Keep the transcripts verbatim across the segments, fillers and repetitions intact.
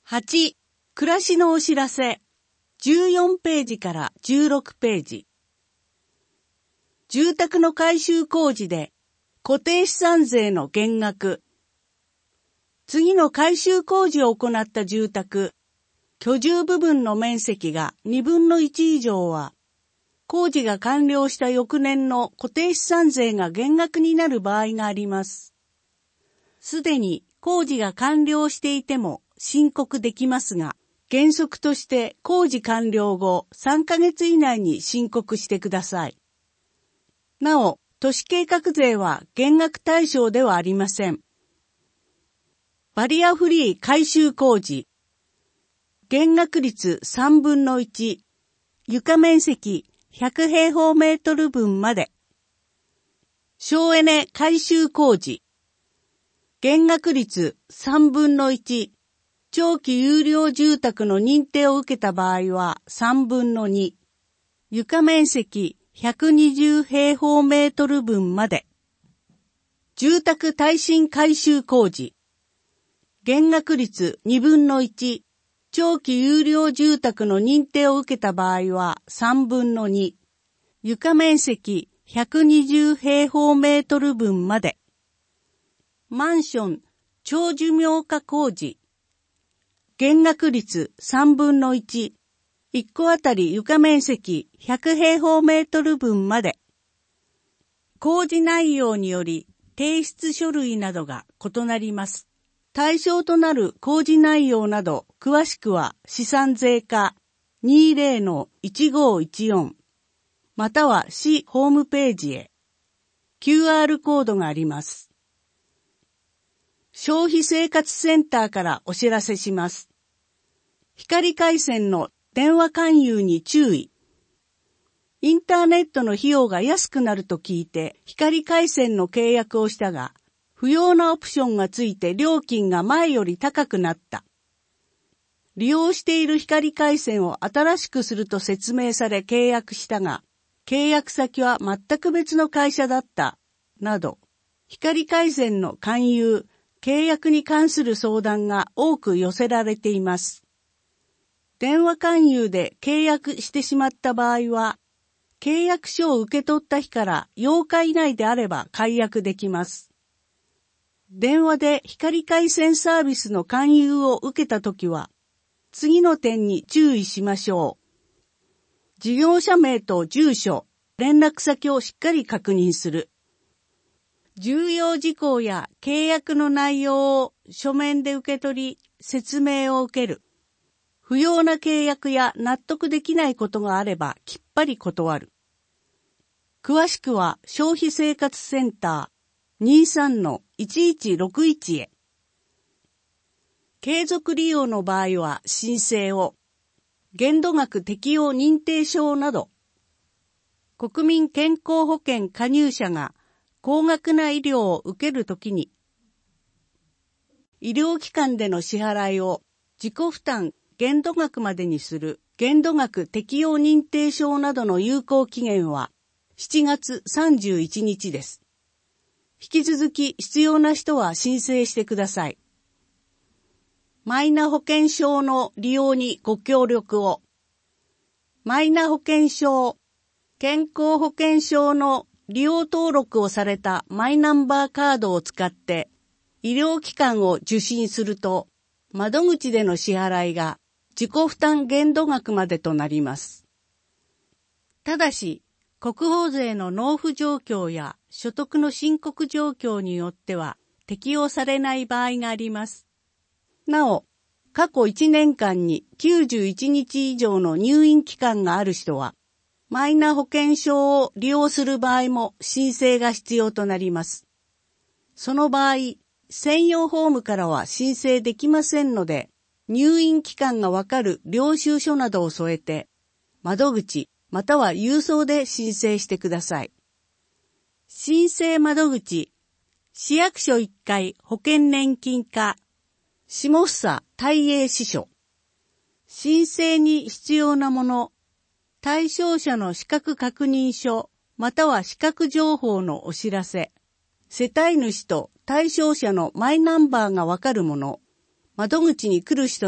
はち、暮らしのお知らせ。じゅうよんページからじゅうろくページ。住宅の改修工事で固定資産税の減額。次の改修工事を行った住宅、居住部分の面積がにぶんのいち以上は、工事が完了した翌年の固定資産税が減額になる場合があります。すでに工事が完了していても申告できますが、原則として工事完了後さんかげつ以内に申告してください。なお、都市計画税は減額対象ではありません。バリアフリー改修工事。減額率さんぶんのいち。床面積ひゃくへいほうメートル分まで。省エネ改修工事。減額率さんぶんのいち。長期有料住宅の認定を受けた場合はさんぶんのに。床面積ひゃくにじゅうへいほうメートル分まで。住宅耐震改修工事。減額率にぶんのいち。長期有料住宅の認定を受けた場合はさんぶんのに。床面積ひゃくにじゅうへいほうメートル分まで。マンション長寿命化工事。減額率さんぶんのいち。いっこあたり床面積ひゃくへいほうメートル分まで。工事内容により提出書類などが異なります。対象となる工事内容など詳しくは資産税課 にじゅうのいちごいちよん または市ホームページへ キューアール コードがあります。消費生活センターからお知らせします。光回線の電話勧誘に注意。インターネットの費用が安くなると聞いて光回線の契約をしたが、不要なオプションがついて料金が前より高くなった。利用している光回線を新しくすると説明され契約したが、契約先は全く別の会社だった。など、光回線の勧誘、契約に関する相談が多く寄せられています。電話勧誘で契約してしまった場合は、契約書を受け取った日からようか以内であれば解約できます。電話で光回線サービスの勧誘を受けたときは、次の点に注意しましょう。事業者名と住所、連絡先をしっかり確認する。重要事項や契約の内容を書面で受け取り、説明を受ける。不要な契約や納得できないことがあればきっぱり断る。詳しくは消費生活センター にじゅうさんのいちいちろくいち へ。継続利用の場合は申請を。限度額適用認定証など。国民健康保険加入者が高額な医療を受けるときに、医療機関での支払いを自己負担限度額までにする限度額適用認定証などの有効期限はしちがつさんじゅういちにちです。引き続き必要な人は申請してください。マイナ保険証の利用にご協力を。マイナ保険証、健康保険証の利用登録をされたマイナンバーカードを使って医療機関を受診すると窓口での支払いが自己負担限度額までとなります。ただし、国保税の納付状況や所得の申告状況によっては適用されない場合があります。なお、過去いちねんかんにきゅうじゅういちにち以上の入院期間がある人は、マイナ保険証を利用する場合も申請が必要となります。その場合、専用フォームからは申請できませんので、入院期間がわかる領収書などを添えて、窓口または郵送で申請してください。申請窓口、市役所いっかい保険年金課、下総大英支所。申請に必要なもの、対象者の資格確認書、または資格情報のお知らせ、世帯主と対象者のマイナンバーがわかるもの、窓口に来る人の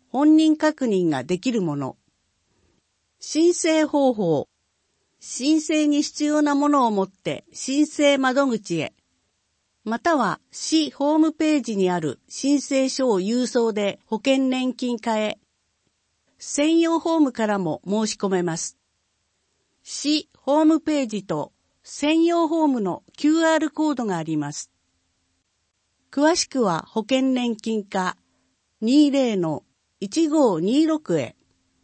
本人確認ができるもの。申請方法。申請に必要なものを持って申請窓口へ、または市ホームページにある申請書を郵送で保険年金課へ、専用フォームからも申し込めます。市ホームページと専用フォームの キューアール コードがあります。詳しくは保険年金課 にじゅうのいちごにろく へ。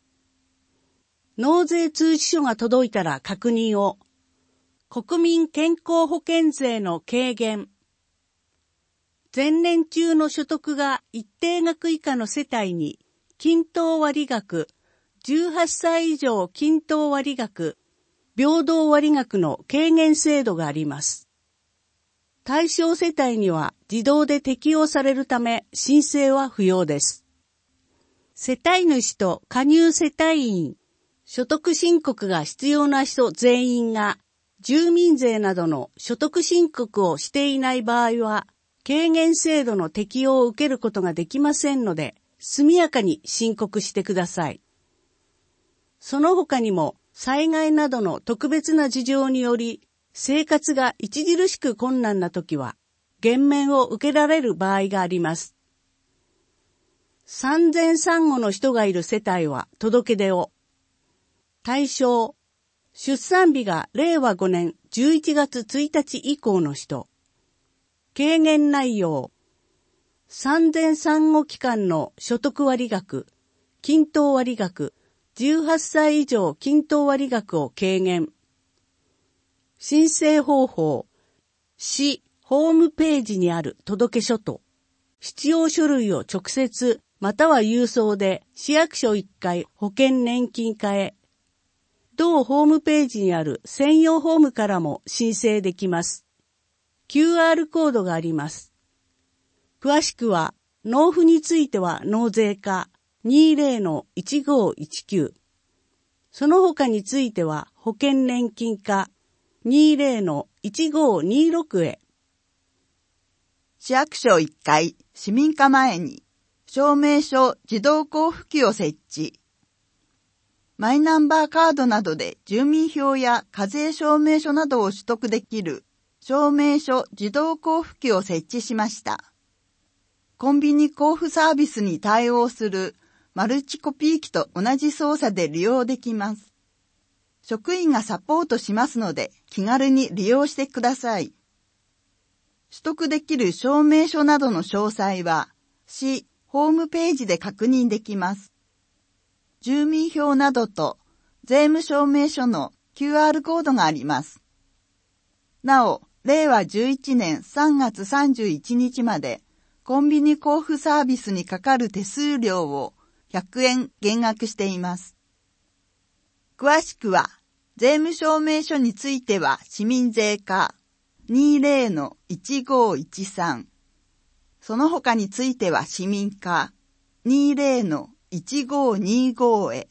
納税通知書が届いたら確認を。国民健康保険税の軽減。前年中の所得が一定額以下の世帯に均等割額、じゅうはっさい以上均等割額、平等割額の軽減制度があります。対象世帯には自動で適用されるため申請は不要です。世帯主と加入世帯員、所得申告が必要な人全員が住民税などの所得申告をしていない場合は、軽減制度の適用を受けることができませんので、速やかに申告してください。その他にも、災害などの特別な事情により、生活が著しく困難なときは、減免を受けられる場合があります。産前産後の人がいる世帯は届け出を。対象、出産日がれいわごねんじゅういちがつついたち以降の人。軽減内容。産前産後期間の所得割額、均等割額、じゅうはっさい以上均等割額を軽減。申請方法。市ホームページにある届書と、必要書類を直接または郵送で市役所いっかい保険年金課へ。同ホームページにある専用フォームからも申請できます。キューアール コードがあります。詳しくは、納付については納税課 にじゅうのいちごいちきゅう。その他については保険年金課 にじゅうのいちごにろく へ。 市役所いっかい市民課前に証明書自動交付機を設置。マイナンバーカードなどで住民票や課税証明書などを取得できる証明書自動交付機を設置しました。コンビニ交付サービスに対応するマルチコピー機と同じ操作で利用できます。職員がサポートしますので気軽に利用してください。取得できる証明書などの詳細は市ホームページで確認できます。住民票などと税務証明書の キューアール コードがあります。なお、れいわじゅういちねんさんがつさんじゅういちにちまでコンビニ交付サービスにかかる手数料をひゃくえん減額しています。詳しくは、税務証明書については市民税課 にじゅうのいちごいちさん。その他については市民課 にじゅうのいちごにご へ。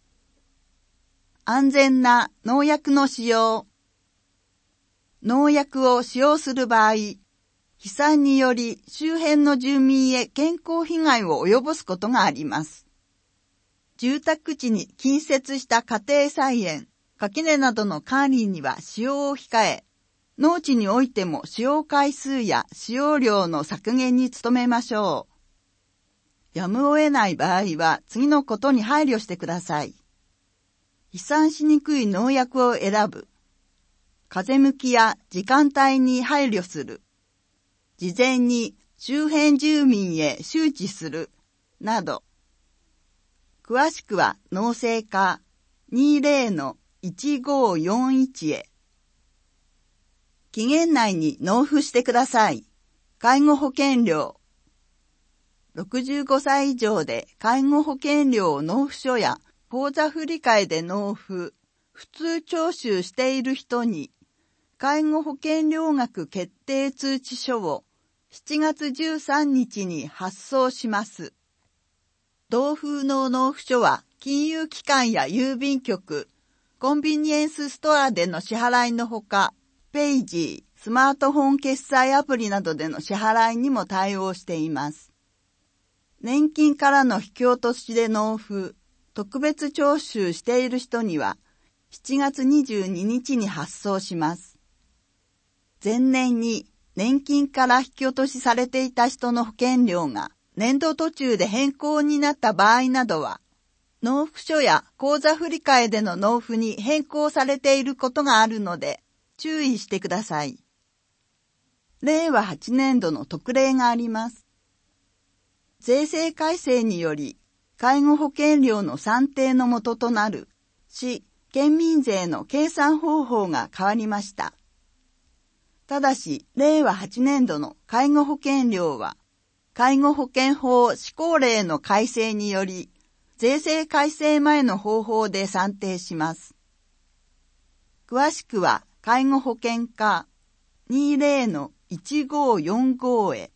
安全な農薬の使用。農薬を使用する場合、飛散により周辺の住民へ健康被害を及ぼすことがあります。住宅地に近接した家庭菜園、垣根などの管理には使用を控え、農地においても使用回数や使用量の削減に努めましょう。やむを得ない場合は次のことに配慮してください。飛散しにくい農薬を選ぶ。風向きや時間帯に配慮する。事前に周辺住民へ周知する。など。詳しくは農政課 にじゅうのいちごよんいち へ。期限内に納付してください。介護保険料。ろくじゅうごさい以上で介護保険料納付書や口座振替で納付、普通徴収している人に、介護保険料額決定通知書をしちがつじゅうさんにちに発送します。同封の納付書は金融機関や郵便局、コンビニエンスストアでの支払いのほか、ペイジー、スマートフォン決済アプリなどでの支払いにも対応しています。 年金からの引き落としで納付、特別徴収している人には、しちがつにじゅうににちに発送します。前年に年金から引き落としされていた人の保険料が年度途中で変更になった場合などは、納付書や口座振替での納付に変更されていることがあるので、注意してください。れいわはちねんどの特例があります。税制改正により、介護保険料の算定の元となる市・県民税の計算方法が変わりました。ただし、れいわはちねんどの介護保険料は、介護保険法施行令の改正により、税制改正前の方法で算定します。詳しくは、介護保険課 にじゅうのいちごよんご へ。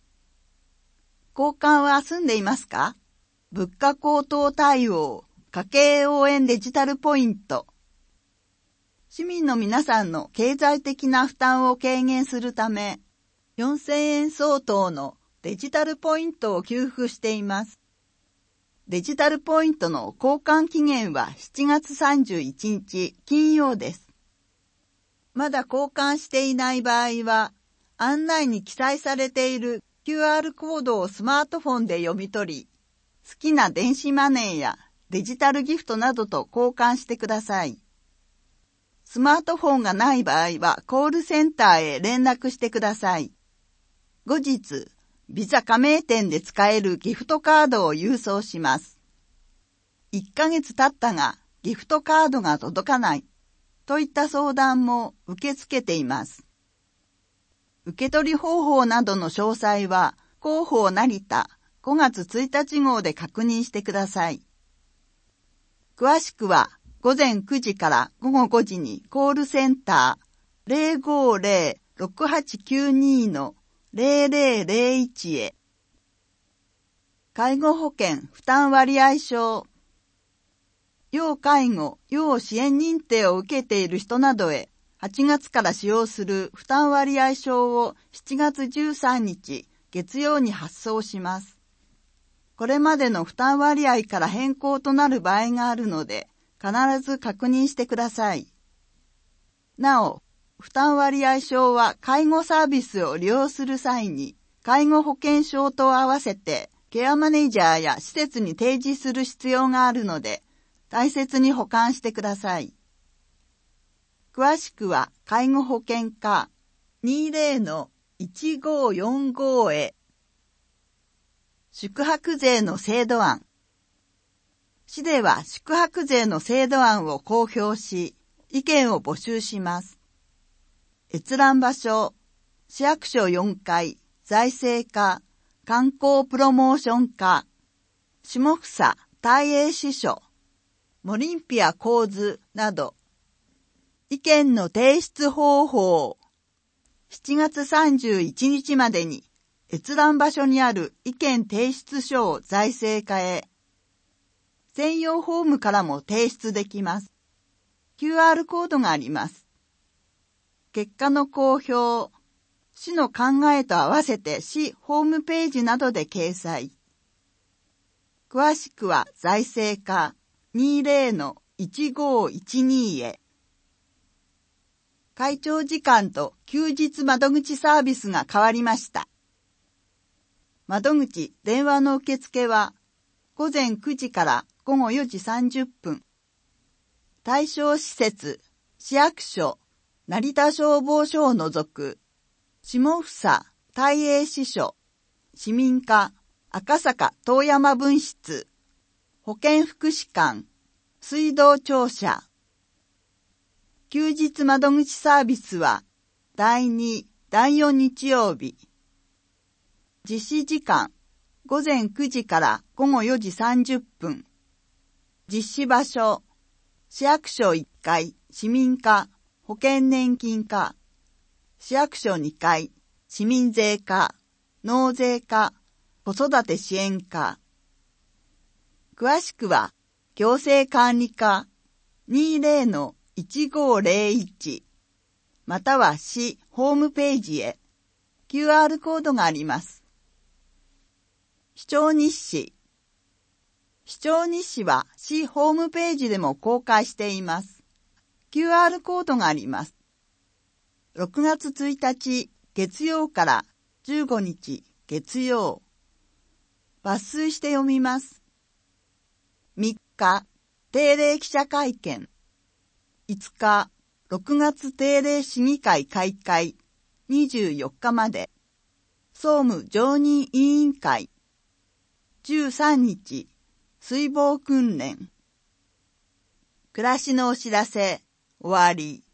交換は済んでいますか？物価高騰対応、家計応援デジタルポイント。市民の皆さんの経済的な負担を軽減するため、よんせんえん相当のデジタルポイントを給付しています。デジタルポイントの交換期限はしちがつさんじゅういちにち金曜です。まだ交換していない場合は、案内に記載されている キューアール コードをスマートフォンで読み取り、好きな電子マネーやデジタルギフトなどと交換してください。スマートフォンがない場合はコールセンターへ連絡してください。後日、ビザ加盟店で使えるギフトカードを郵送します。いっかげつ経ったがギフトカードが届かないといった相談も受け付けています。受け取り方法などの詳細は広報成田ごがつついたち号で確認してください。詳しくはごぜんくじからごごごじにコールセンター ゼロごゼロ ろくはちきゅうに のゼロゼロゼロいち へ。介護保険負担割合証。要介護・要支援認定を受けている人などへはちがつから使用する負担割合証をしちがつじゅうさんにち月曜に発送します。これまでの負担割合から変更となる場合があるので、必ず確認してください。なお、負担割合証は介護サービスを利用する際に、介護保険証と合わせてケアマネージャーや施設に提示する必要があるので、大切に保管してください。詳しくは介護保険課 にじゅうのいちごよんご へ。宿泊税の制度案。市では宿泊税の制度案を公表し、意見を募集します。閲覧場所、市役所よんかい、財政課、観光プロモーション課、下総大英支所、モリンピア構図など、意見の提出方法、しちがつさんじゅういちにちまでに閲覧場所にある意見提出書を財政課へ、専用フォームからも提出できます。キューアール コードがあります。結果の公表、市の考えと合わせて市ホームページなどで掲載。詳しくは財政課 にじゅうのいちごいちに へ。会長時間と休日窓口サービスが変わりました。窓口電話の受付はごぜんくじからごごよじさんじゅっぷん。対象施設、市役所、成田消防署を除く、下総大英支所、市民課、赤坂遠山分室、保健福祉館、水道庁舎。休日窓口サービスは、だいに、だいよん日曜日。実施時間、ごぜんくじからごごよじさんじゅっぷん。実施場所、市役所いっかい、市民課、保険年金課、市役所にかい、市民税課、納税課、子育て支援課。詳しくは、行政管理課 にじゅうのいちごゼロいち または市ホームページへ キューアール コードがあります。 視聴日誌。視聴日誌は市ホームページでも公開しています。キューアール コードがあります。ろくがつついたち月曜からじゅうごにち月曜。抜粋して読みます。みっか、定例記者会見。いつか、ろくがつ定例市議会開会。にじゅうよっかまで。総務常任委員会。じゅうさんにち、水防訓練。暮らしのお知らせ、終わり。